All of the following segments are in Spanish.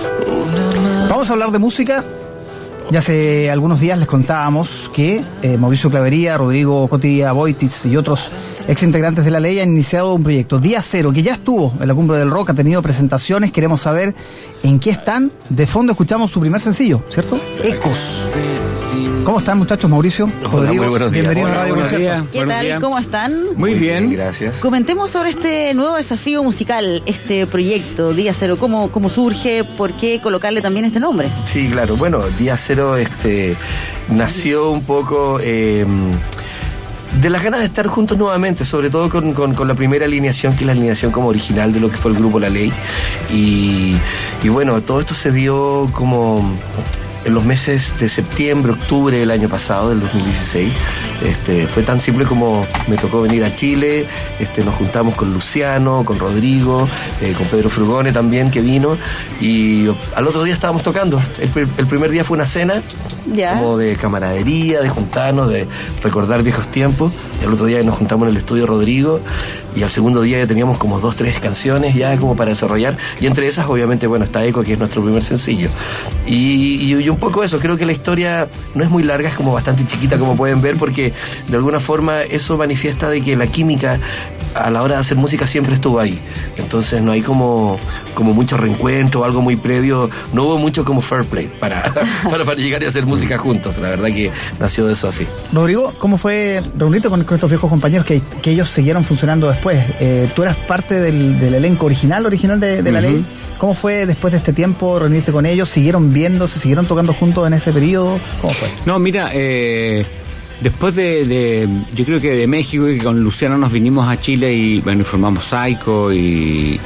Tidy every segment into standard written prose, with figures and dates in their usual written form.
Vamos a hablar de música. Ya hace algunos días les contábamos que Mauricio Clavería, Rodrigo Cotilla Boitis y otros exintegrantes de La Ley han iniciado un proyecto, Día Cero, que ya estuvo en la Cumbre del Rock, ha tenido presentaciones. Queremos saber en qué están. De fondo escuchamos su primer sencillo, ¿cierto? Ecos. ¿Cómo están, muchachos? Mauricio, Rodrigo, muy buenos días. Bienvenidos a Radio Concierto. ¿Qué tal? ¿Cómo están? Muy bien, gracias. Comentemos sobre este nuevo desafío musical, este proyecto, Día Cero. ¿Cómo surge? ¿Por qué colocarle también este nombre? Sí, claro. Bueno, Día Cero nació un poco de las ganas de estar juntos nuevamente, sobre todo con la primera alineación, que es la alineación como original de lo que fue el grupo La Ley. Y bueno, todo esto se dio como en los meses de septiembre, octubre del año pasado, del 2016. Fue tan simple como me tocó venir a Chile, nos juntamos con Luciano, con Rodrigo, con Pedro Frugone también, que vino, y al otro día estábamos tocando. El primer día fue una cena, como de camaradería, de juntarnos, de recordar viejos tiempos. Y al otro día nos juntamos en el estudio Rodrigo, y al segundo día ya teníamos como 2-3 canciones ya como para desarrollar, y entre esas obviamente, bueno, está Eco, que es nuestro primer sencillo. Y un poco eso, creo que la historia no es muy larga, es como bastante chiquita, como pueden ver, porque de alguna forma eso manifiesta de que la química a la hora de hacer música siempre estuvo ahí. Entonces no hay como mucho reencuentro o algo muy previo, no hubo mucho como fair play para llegar y hacer música juntos. La verdad que nació de eso así. Rodrigo, ¿cómo fue reunirte con estos viejos compañeros que ellos siguieron funcionando después? Tú eras parte del elenco original de La Ley. ¿Cómo fue después de este tiempo reunirte con ellos? ¿Siguieron viéndose, siguieron tocando juntos en ese periodo? ¿Cómo fue? No, mira, después yo creo que de México, y con Luciano nos vinimos a Chile y bueno, formamos Psycho y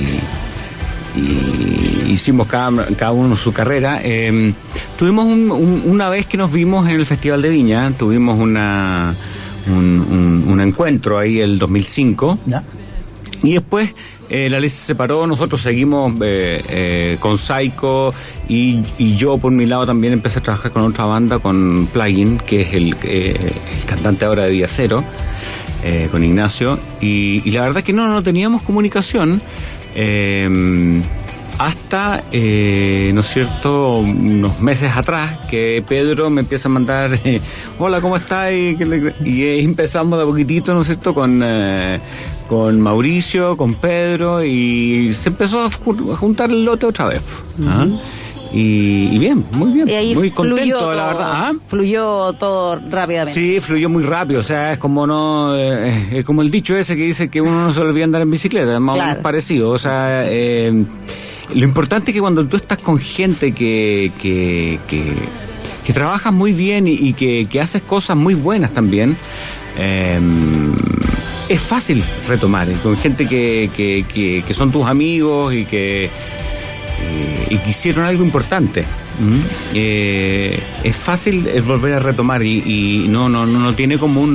hicimos cada uno su carrera. Tuvimos una vez que nos vimos en el Festival de Viña, tuvimos un encuentro ahí el 2005. ¿Ya? Y después La Ley se separó, nosotros seguimos con Psycho, y yo por mi lado también empecé a trabajar con otra banda, con Plugin, que es el cantante ahora de Día Cero, con Ignacio, y la verdad es que no teníamos comunicación hasta, ¿no es cierto?, unos meses atrás, que Pedro me empieza a mandar hola, ¿cómo estás? Y empezamos de a poquitito, ¿no es cierto?, con Mauricio, con Pedro, y se empezó a juntar el lote otra vez. Y bien, muy bien, y ahí muy contento, todo, la verdad. Fluyó todo rápidamente. Sí, fluyó muy rápido, o sea, es como es como el dicho ese que dice que uno no se le olvida andar en bicicleta, es más o menos parecido, o sea, lo importante es que cuando tú estás con gente que trabajas muy bien y que haces cosas muy buenas también, es fácil retomar, con gente que son tus amigos y que hicieron algo importante. Es fácil volver a retomar y no tiene como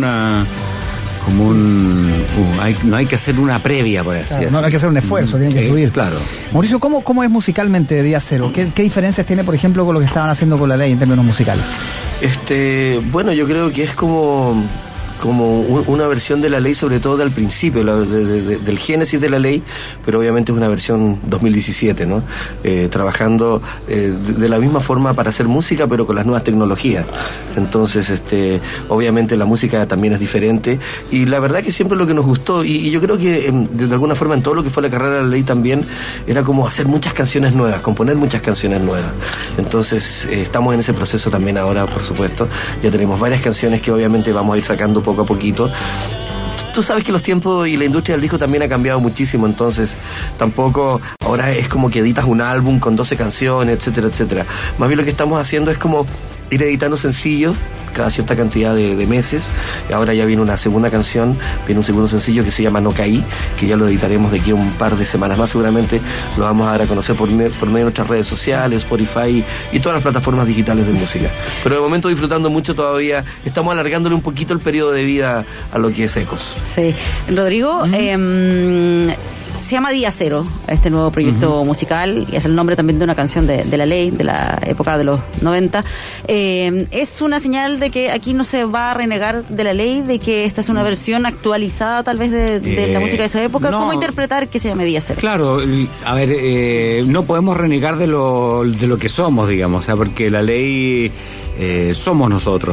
no hay que hacer una previa, por así decirlo. No hay que hacer un esfuerzo, tiene que fluir. Claro. Mauricio, ¿cómo es musicalmente Día Cero? ¿Qué diferencias tiene, por ejemplo, con lo que estaban haciendo con La Ley en términos musicales? Bueno, yo creo que es como una versión de La Ley, sobre todo al principio, del génesis de La Ley, pero obviamente es una versión 2017, ¿no? Trabajando de la misma forma para hacer música, pero con las nuevas tecnologías. Entonces, obviamente la música también es diferente, y la verdad que siempre lo que nos gustó, y yo creo que de alguna forma en todo lo que fue la carrera de La Ley también, era como hacer muchas canciones nuevas, componer muchas canciones nuevas. Entonces, estamos en ese proceso también ahora, por supuesto. Ya tenemos varias canciones que obviamente vamos a ir sacando poco a poquito. Tú sabes que los tiempos y la industria del disco también ha cambiado muchísimo, entonces tampoco ahora es como que editas un álbum con 12 canciones, etcétera, etcétera. Más bien lo que estamos haciendo es como ir editando sencillos cada cierta cantidad de meses. Ahora ya viene una segunda canción, viene un segundo sencillo que se llama No Caí, que ya lo editaremos de aquí a un par de semanas más, seguramente lo vamos a dar a conocer por medio de nuestras redes sociales, Spotify y todas las plataformas digitales de música. Pero de momento disfrutando mucho todavía, estamos alargándole un poquito el periodo de vida a lo que es Ecos. Sí. Rodrigo, se llama Día Cero, este nuevo proyecto musical, y es el nombre también de una canción de La Ley, de la época de los 90. Es una señal de que aquí no se va a renegar de La Ley, de que esta es una versión actualizada tal vez de la música de esa época. No. ¿Cómo interpretar que se llame Día Cero? Claro, a ver, no podemos renegar de lo que somos, digamos, o sea, porque La Ley somos nosotros,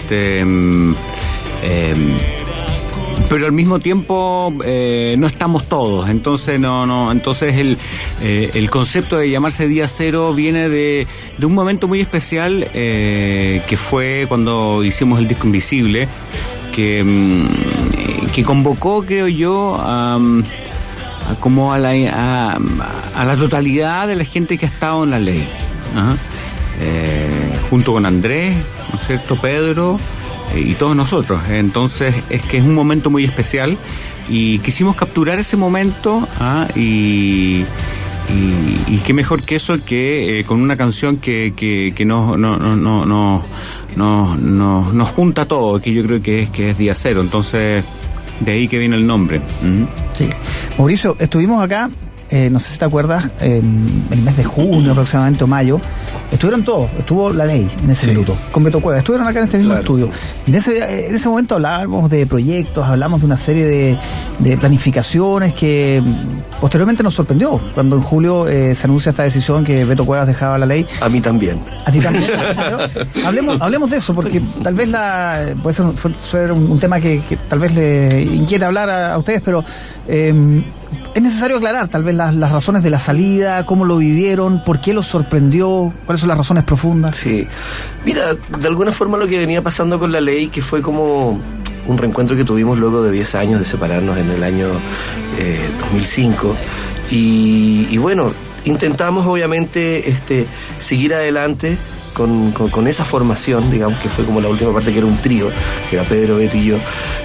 pero al mismo tiempo no estamos todos, entonces entonces el concepto de llamarse Día Cero viene de un momento muy especial que fue cuando hicimos el disco Invisible, que convocó, creo yo, como a la totalidad de la gente que ha estado en La Ley, junto con Andrés, ¿no es cierto?, Pedro y todos nosotros. Entonces es que es un momento muy especial y quisimos capturar ese momento, y qué mejor que eso, que con una canción que nos junta todo, que yo creo que es Día Cero. Entonces de ahí que viene el nombre. Sí. Mauricio, estuvimos acá, no sé si te acuerdas, el mes de junio aproximadamente, o mayo, estuvieron todos, estuvo La Ley en ese minuto, con Beto Cuevas, estuvieron acá en este mismo estudio, y en ese momento hablábamos de proyectos, hablamos de una serie de planificaciones que posteriormente nos sorprendió, cuando en julio se anuncia esta decisión que Beto Cuevas dejaba La Ley. A mí también. A ti también. Hablemos de eso, porque tal vez puede ser un tema que tal vez le inquieta hablar a ustedes, pero es necesario aclarar tal vez las razones de la salida, cómo lo vivieron, por qué los sorprendió, cuáles son las razones profundas. Sí, mira, de alguna forma lo que venía pasando con La Ley, que fue como un reencuentro que tuvimos luego de 10 años de separarnos en el año 2005, y bueno, intentamos obviamente seguir adelante con esa formación, digamos, que fue como la última parte, que era un trío, que era Pedro, Betty y yo,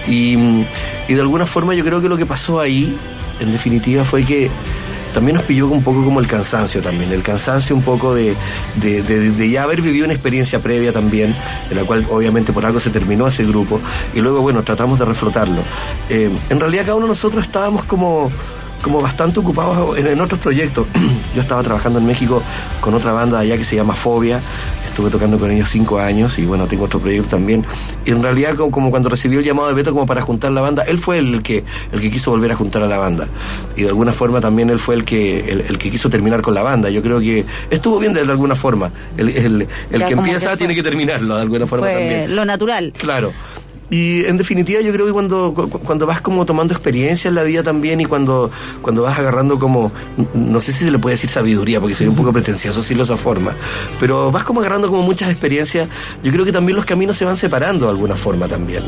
y de alguna forma yo creo que lo que pasó ahí en definitiva fue que también nos pilló un poco como el cansancio un poco de ya haber vivido una experiencia previa también, en la cual obviamente por algo se terminó ese grupo, y luego bueno, tratamos de reflotarlo. En realidad cada uno de nosotros estábamos como bastante ocupados en otros proyectos. Yo estaba trabajando en México con otra banda allá que se llama Fobia, estuve tocando con ellos 5 años, y bueno, tengo otro proyecto también, y en realidad como cuando recibió el llamado de Beto como para juntar la banda, él fue el que quiso volver a juntar a la banda, y de alguna forma también él fue el que quiso terminar con la banda. Yo creo que estuvo bien de alguna forma, el que empieza tiene que terminarlo de alguna forma, fue también lo natural. Claro. Y en definitiva yo creo que cuando vas como tomando experiencia en la vida también, y cuando vas agarrando como, no sé si se le puede decir sabiduría, porque sería un poco pretencioso decirlo de esa forma, pero vas como agarrando como muchas experiencias, yo creo que también los caminos se van separando de alguna forma también.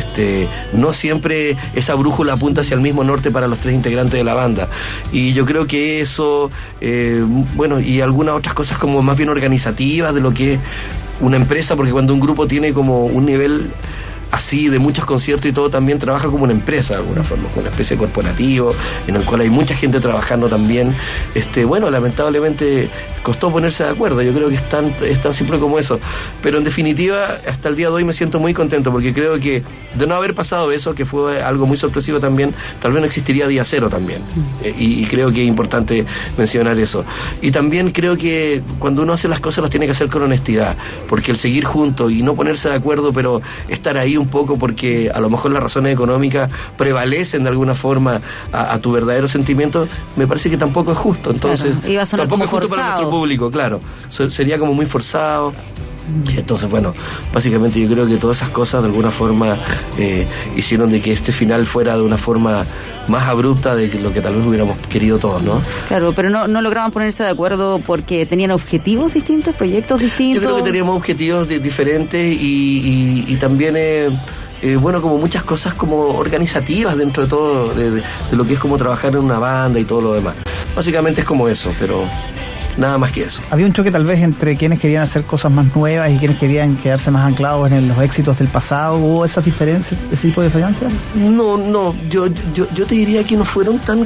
No siempre esa brújula apunta hacia el mismo norte para los 3 integrantes de la banda, y yo creo que eso, bueno, y algunas otras cosas como más bien organizativas de lo que es una empresa, porque cuando un grupo tiene como un nivel así de muchos conciertos y todo, también trabaja como una empresa de alguna forma, como una especie de corporativo en el cual hay mucha gente trabajando también. Bueno, lamentablemente costó ponerse de acuerdo. Yo creo que es tan simple como eso, pero en definitiva hasta el día de hoy me siento muy contento, porque creo que de no haber pasado eso, que fue algo muy sorpresivo también, tal vez no existiría Día Cero también, y creo que es importante mencionar eso. Y también creo que cuando uno hace las cosas las tiene que hacer con honestidad, porque el seguir juntos y no ponerse de acuerdo, pero estar ahí un poco porque a lo mejor las razones económicas prevalecen de alguna forma a tu verdadero sentimiento, me parece que tampoco es justo. Entonces, claro, tampoco es justo forzado para nuestro público, claro. Sería como muy forzado. Entonces, bueno, básicamente yo creo que todas esas cosas de alguna forma hicieron de que este final fuera de una forma más abrupta de lo que tal vez hubiéramos querido todos, ¿no? Claro, pero no lograban ponerse de acuerdo porque tenían objetivos distintos, proyectos distintos. Yo creo que teníamos objetivos diferentes y también bueno, como muchas cosas como organizativas dentro de todo, de lo que es como trabajar en una banda y todo lo demás. Básicamente es como eso, pero nada más que eso. ¿Había un choque tal vez entre quienes querían hacer cosas más nuevas y quienes querían quedarse más anclados en los éxitos del pasado? ¿Hubo esas diferencias, ese tipo de diferencias? No, yo te diría que no fueron tan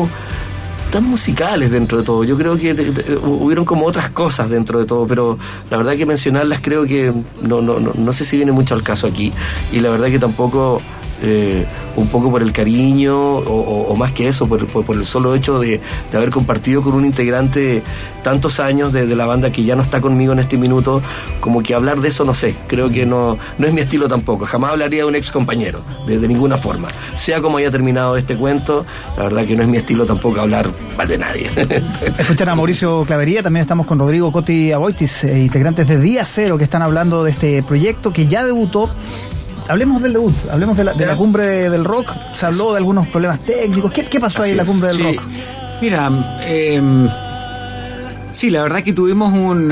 musicales dentro de todo. Yo creo que hubieron como otras cosas dentro de todo, pero la verdad que mencionarlas creo que no sé si viene mucho al caso aquí, y la verdad que tampoco un poco por el cariño o más que eso, por el solo hecho de haber compartido con un integrante tantos años de la banda que ya no está conmigo en este minuto, como que hablar de eso no sé, creo que no es mi estilo tampoco, jamás hablaría de un ex compañero, de ninguna forma, sea como haya terminado este cuento, la verdad que no es mi estilo tampoco hablar mal de nadie. Escuchan a Mauricio Clavería, también estamos con Rodrigo Coti Aboitis, integrantes de Día Cero, que están hablando de este proyecto que ya debutó. Hablemos del debut, hablemos de la cumbre del rock. Se habló de algunos problemas técnicos. ¿Qué pasó ahí en la cumbre del rock? Mira, sí, la verdad que tuvimos un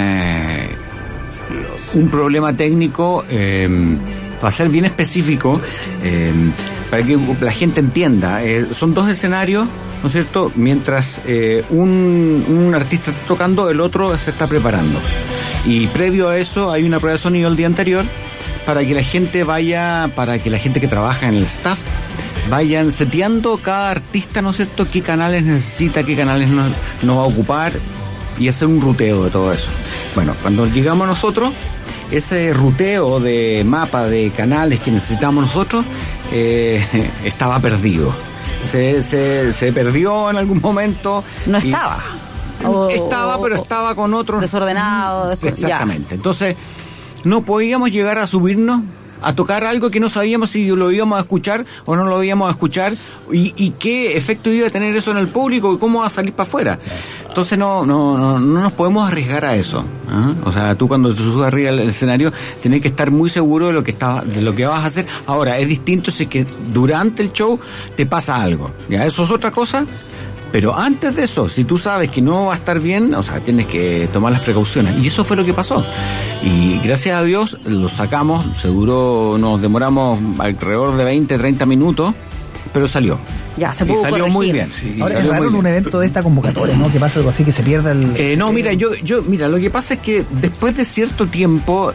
problema técnico, para ser bien específico, para que la gente entienda. Son dos escenarios, ¿no es cierto? Mientras un artista está tocando, el otro se está preparando. Y previo a eso hay una prueba de sonido el día anterior, para que la gente que trabaja en el staff vayan seteando cada artista, ¿no es cierto?, qué canales necesita, qué canales no va a ocupar, y hacer un ruteo de todo eso. Bueno, cuando llegamos nosotros, ese ruteo de mapa de canales que necesitamos nosotros estaba perdido. Se perdió en algún momento. No estaba. Pero estaba con otros. Desordenado. Exactamente. Ya. Entonces, no podíamos llegar a subirnos a tocar algo que no sabíamos si lo íbamos a escuchar o no lo íbamos a escuchar, y qué efecto iba a tener eso en el público y cómo va a salir para afuera. Entonces no nos podemos arriesgar a eso, ¿eh? O sea, tú cuando te subes arriba al escenario tienes que estar muy seguro de lo que vas a hacer. Ahora, es distinto si es que durante el show te pasa algo, ya, eso es otra cosa. Pero antes de eso, si tú sabes que no va a estar bien, o sea, tienes que tomar las precauciones. Y eso fue lo que pasó. Y gracias a Dios lo sacamos. Seguro nos demoramos alrededor de 20, 30 minutos, pero salió. Ya, se pudo salió corregir. Muy bien. Sí, ahora es raro en un evento de esta convocatoria, ¿no? Que pasa algo así, que se pierda el... No, mira, mira, lo que pasa es que después de cierto tiempo,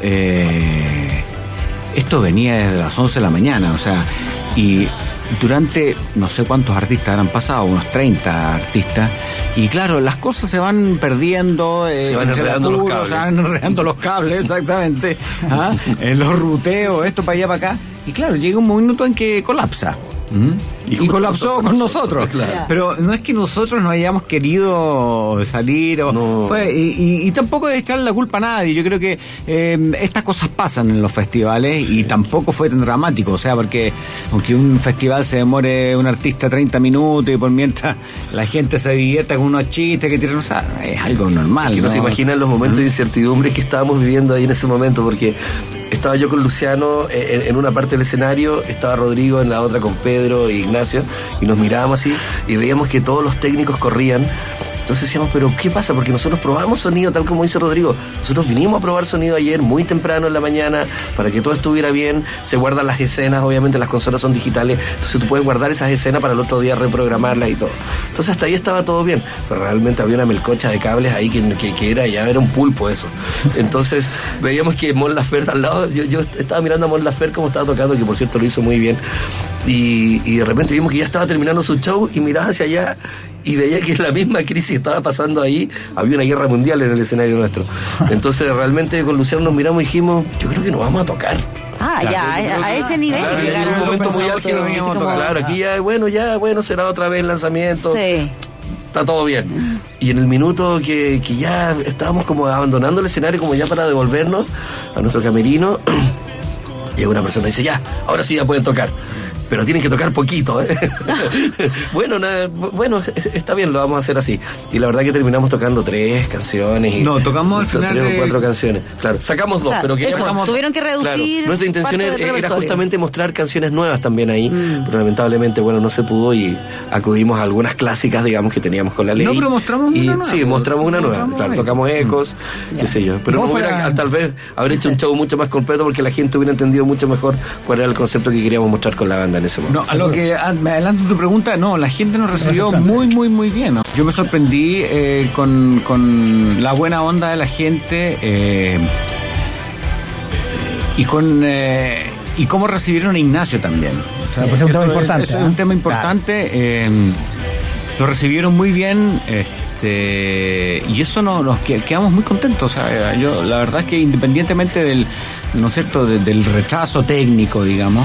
esto venía desde las 11 de la mañana, o sea, y... durante no sé cuántos artistas habrán pasado, unos 30 artistas, y claro, las cosas se van perdiendo, se van enredando los cables, exactamente, los ruteos, esto para allá, para acá, y claro, llega un minuto en que colapsa. Y colapsó con nosotros. Claro. Pero no es que nosotros no hayamos querido salir y tampoco de echarle la culpa a nadie. Yo creo que estas cosas pasan en los festivales, y tampoco fue tan dramático, o sea, porque aunque un festival se demore un artista 30 minutos y por mientras la gente se divierta con unos chistes que tiran, o sea, es algo normal. Es que no se imaginan los momentos de incertidumbre que estábamos viviendo ahí en ese momento, porque estaba yo con Luciano en una parte del escenario, estaba Rodrigo en la otra con Pedro e Ignacio, y nos mirábamos así y veíamos que todos los técnicos corrían. Entonces decíamos, pero ¿qué pasa? Porque nosotros probamos sonido, tal como dice Rodrigo. Nosotros vinimos a probar sonido ayer muy temprano en la mañana para que todo estuviera bien. Se guardan las escenas, obviamente las consolas son digitales, entonces tú puedes guardar esas escenas para el otro día reprogramarlas y todo. Entonces hasta ahí estaba todo bien, pero realmente había una melcocha de cables ahí que era un pulpo eso. Entonces veíamos que Mon Laferte al lado, yo estaba mirando a Mon Laferte como estaba tocando, que por cierto lo hizo muy bien, y de repente vimos que ya estaba terminando su show y miraba hacia allá y veía que la misma crisis estaba pasando ahí, había una guerra mundial en el escenario nuestro. Entonces realmente con Luciano nos miramos y dijimos, yo creo que nos vamos a tocar. A ese nivel. Claro, en un momento muy álgido, claro, aquí ya será otra vez el lanzamiento. Sí. Está todo bien. Y en el minuto que ya estábamos como abandonando el escenario, como ya para devolvernos a nuestro camerino, llega una persona y dice, ya, ahora sí ya pueden tocar, pero tienen que tocar poquito, ¿eh? Bueno, está bien, lo vamos a hacer así. Y la verdad que terminamos tocando 3 canciones. Tocamos al final 3 o 4 canciones. Claro, sacamos 2, pero que tuvieron que reducir. Claro, nuestra intención era justamente mostrar canciones nuevas también ahí, pero lamentablemente, no se pudo, y acudimos a algunas clásicas, digamos, que teníamos con la ley. No, pero mostramos una nueva. Sí, mostramos una nueva. Claro, tocamos Ecos, qué sé yo. Pero no hubiera, tal vez, haber hecho un show mucho más completo, porque la gente hubiera entendido mucho mejor cuál era el concepto que queríamos mostrar con la banda en ese momento. No, a lo que me adelanto tu pregunta, la gente nos recibió muy, muy, muy bien, ¿no? Yo me sorprendí con la buena onda de la gente, y cómo recibieron a Ignacio también. O sea, pues es un tema importante. Es un tema importante. Claro. Lo recibieron muy bien. Y eso nos quedamos muy contentos. O sea, yo la verdad es que independientemente del, ¿no es cierto?, del rechazo técnico, digamos,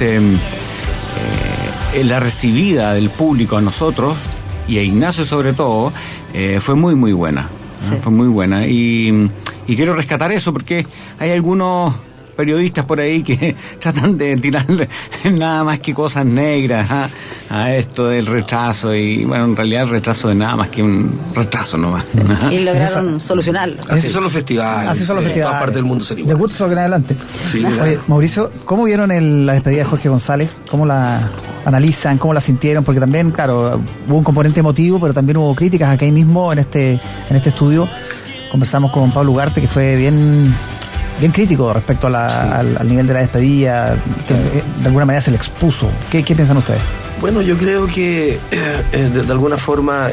la recibida del público a nosotros y a Ignacio sobre todo fue muy muy buena. Sí. Fue muy buena y quiero rescatar eso porque hay algunos periodistas por ahí que tratan de tirar nada más que cosas negras a esto del rechazo, y bueno, en realidad el rechazo de nada más que un rechazo nomás. Y lograron solucionarlo. Así son los festivales. Así son los festivales. En toda parte del mundo sería igual. De Woodstock en adelante. Sí, oye, Mauricio, ¿cómo vieron la despedida de Jorge González? ¿Cómo la analizan? ¿Cómo la sintieron? Porque también, claro, hubo un componente emotivo, pero también hubo críticas aquí mismo en este estudio. Conversamos con Pablo Ugarte, que fue bien crítico respecto al nivel de la despedida, que de alguna manera se le expuso. ¿Qué piensan ustedes? Bueno, yo creo que de alguna forma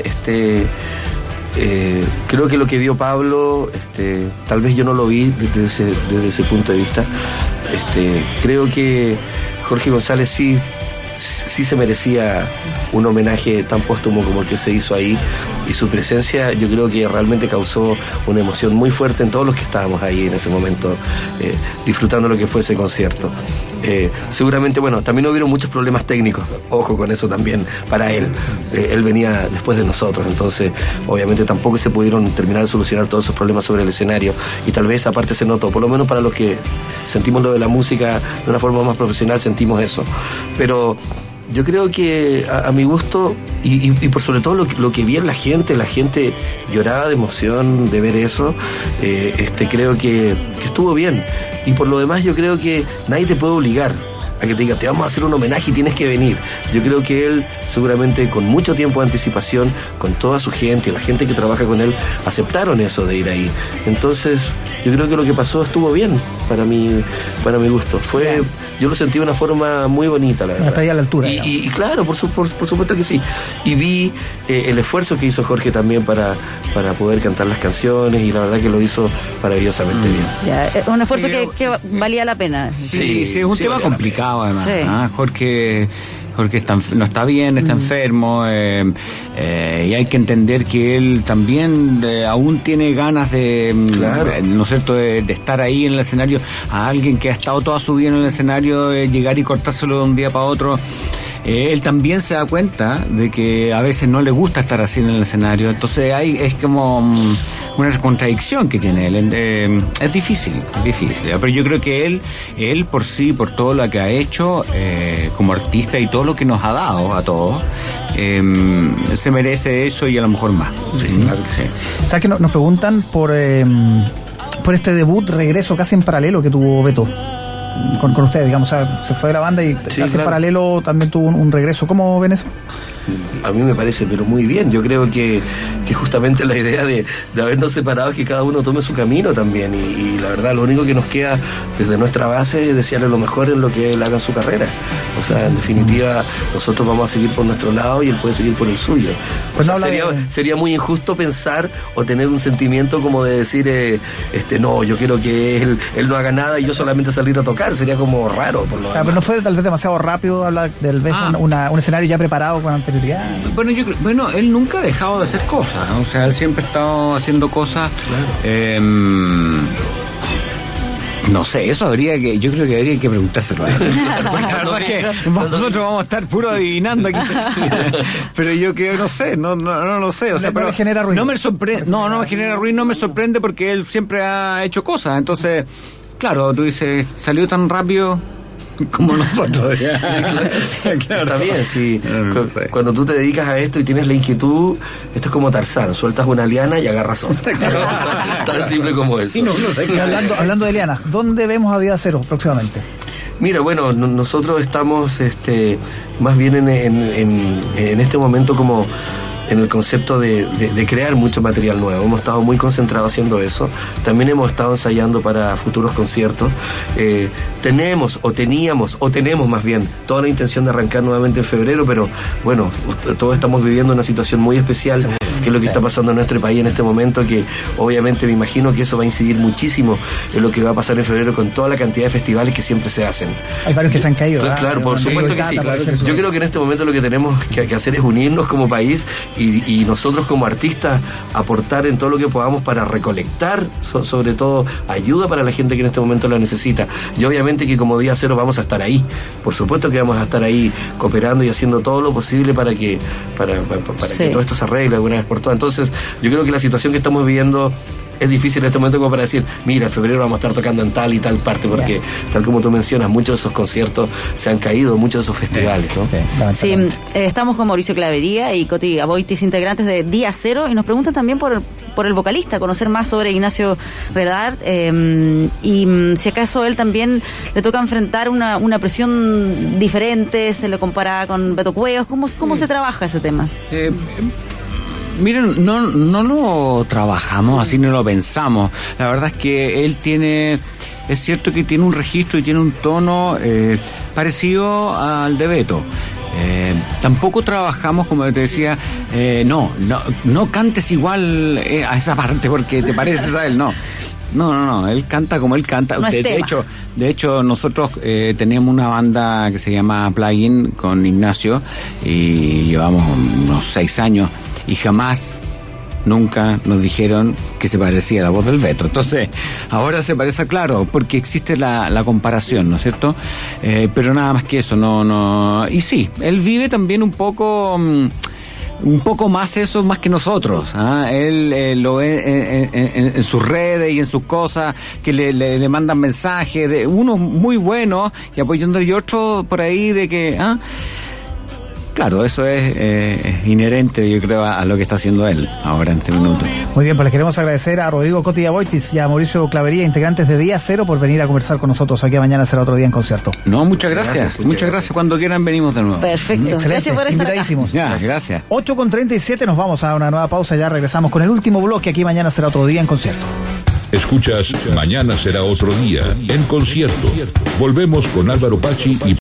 creo que lo que vio Pablo, tal vez yo no lo vi desde ese punto de vista. Creo que Jorge González sí se merecía un homenaje tan póstumo como el que se hizo ahí, y su presencia yo creo que realmente causó una emoción muy fuerte en todos los que estábamos ahí en ese momento disfrutando lo que fue ese concierto. Seguramente, bueno, también hubieron muchos problemas técnicos, ojo con eso también, para él. Él venía después de nosotros, entonces obviamente tampoco se pudieron terminar de solucionar todos esos problemas sobre el escenario, y tal vez aparte se notó, por lo menos para los que sentimos lo de la música de una forma más profesional, sentimos eso. Pero yo creo que a mi gusto, y por sobre todo lo que vi en la gente lloraba de emoción de ver eso. Creo que estuvo bien, y por lo demás yo creo que nadie te puede obligar a que te diga, te vamos a hacer un homenaje y tienes que venir. Yo creo que él, seguramente con mucho tiempo de anticipación, con toda su gente y la gente que trabaja con él, aceptaron eso de ir ahí. Entonces yo creo que lo que pasó estuvo bien para mi gusto. Yo lo sentí de una forma muy bonita, la verdad. Hasta ahí a la altura. Y claro, por supuesto que sí. Y vi el esfuerzo que hizo Jorge también para poder cantar las canciones, y la verdad que lo hizo maravillosamente bien. Ya, un esfuerzo que valía la pena. Sí, es un tema complicado además. Sí. Jorge no está bien, está enfermo, y hay que entender que él también aún tiene ganas de, claro, ¿no es cierto?, de estar ahí en el escenario. A alguien que ha estado toda su vida en el escenario, llegar y cortárselo de un día para otro. Él también se da cuenta de que a veces no le gusta estar así en el escenario, entonces es como una contradicción que tiene él. Es difícil, pero yo creo que él por sí, por todo lo que ha hecho como artista y todo lo que nos ha dado a todos, se merece eso y a lo mejor más. Sí, claro que sí. ¿Sabes que nos preguntan por este regreso casi en paralelo que tuvo Beto con ustedes, digamos? O sea, se fue de la banda y casi en paralelo también tuvo un regreso. ¿Cómo ven eso? A mí me parece, pero muy bien. Yo creo que justamente la idea de habernos separado es que cada uno tome su camino también, y la verdad lo único que nos queda desde nuestra base es desearle lo mejor en lo que él haga en su carrera. O sea, en definitiva, nosotros vamos a seguir por nuestro lado y él puede seguir por el suyo. O sea, sería muy injusto pensar o tener un sentimiento como de decir no, yo quiero que él no haga nada y yo solamente salir a tocar. Sería como raro, por lo pero no fue tal vez demasiado rápido hablar del un escenario ya preparado con anterioridad. Bueno, él nunca ha dejado de hacer cosas, ¿no? O sea, él siempre ha estado haciendo cosas. Claro. No sé, eso yo creo que habría que preguntárselo a él. Porque la verdad es que nosotros vamos a estar puro adivinando aquí. Pero yo creo, no sé, no lo sé. O sea, pero me genera ruido. No me sorprende, no me genera ruido, no me sorprende porque él siempre ha hecho cosas. Entonces, claro, tú dices, salió tan rápido como nosotros. Claro. Está bien, sí. Cuando tú te dedicas a esto y tienes la inquietud, esto es como Tarzán, sueltas una liana y agarras otra. Tan simple como eso. Sí, hablando de lianas, ¿dónde vemos a Día Cero próximamente? Mira, bueno, nosotros estamos más bien en este momento como en el concepto de crear mucho material nuevo. Hemos estado muy concentrados haciendo eso. También hemos estado ensayando para futuros conciertos. Tenemos más bien toda la intención de arrancar nuevamente en febrero, pero bueno, todos estamos viviendo una situación muy especial qué es lo que está pasando en nuestro país en este momento, que obviamente me imagino que eso va a incidir muchísimo en lo que va a pasar en febrero con toda la cantidad de festivales que siempre se hacen. Hay varios que se han caído. Claro, por supuesto que sí. Yo creo que en este momento lo que tenemos que hacer es unirnos como país y nosotros como artistas aportar en todo lo que podamos para recolectar, sobre todo, ayuda para la gente que en este momento la necesita. Y obviamente que como Día Cero vamos a estar ahí. Por supuesto que vamos a estar ahí cooperando y haciendo todo lo posible para que que todo esto se arregle de una vez por todas. Entonces, yo creo que la situación que estamos viviendo es difícil en este momento como para decir, mira, en febrero vamos a estar tocando en tal y tal parte, porque tal como tú mencionas, muchos de esos conciertos se han caído, muchos de esos festivales, ¿no? Sí, estamos con Mauricio Clavería y Coti Aboitis, integrantes de Día Cero, y nos preguntan también por el vocalista, conocer más sobre Ignacio Redart, y si acaso él también le toca enfrentar una presión diferente, se le compara con Beto Cuevas, ¿cómo se trabaja ese tema? Miren, no lo trabajamos así, no lo pensamos. La verdad es que él es cierto que tiene un registro y tiene un tono parecido al de Beto. Tampoco trabajamos, como te decía, no cantes igual a esa parte porque te pareces a él, no. No, él canta como él canta. No de hecho, nosotros teníamos una banda que se llama Plugin con Ignacio y llevamos unos 6 años y jamás, nunca nos dijeron que se parecía a la voz del Beto. Entonces, ahora se parece, claro, porque existe la comparación, ¿no es cierto? Pero nada más que eso, no. Y sí, él vive también un poco más eso, más que nosotros. Él lo ve en sus redes y en sus cosas, que le mandan mensajes, de unos muy buenos y apoyando, y otros por ahí de que... Claro, eso es inherente, yo creo, a lo que está haciendo él ahora en este minuto. Muy bien, pues les queremos agradecer a Rodrigo Coti Aboitis y a Mauricio Clavería, integrantes de Día Cero, por venir a conversar con nosotros. Aquí mañana será otro día en concierto. No, muchas gracias. Muchas gracias. Cuando quieran venimos de nuevo. Perfecto. Excelente. Gracias por estar Invitadísimos. acá. Gracias. 8:37, nos vamos a una nueva pausa. Ya regresamos con el último bloque. Aquí mañana será otro día en concierto. Escuchas Mañana será otro día en concierto. Volvemos con Álvaro Pachi y